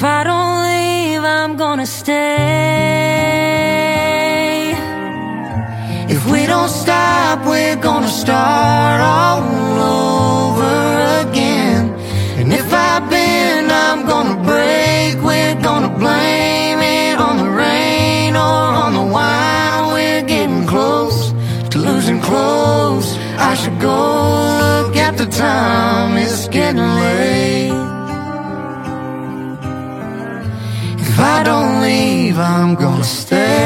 I don't leave, I'm gonna stay. If we don't stop, we're gonna start all over again. And if I bend, I'm gonna break. We're gonna blame it on the rain or on the wine. We're getting close to losing clothes. I should go look at the time, it's getting late. If I don't leave, I'm gonna stay.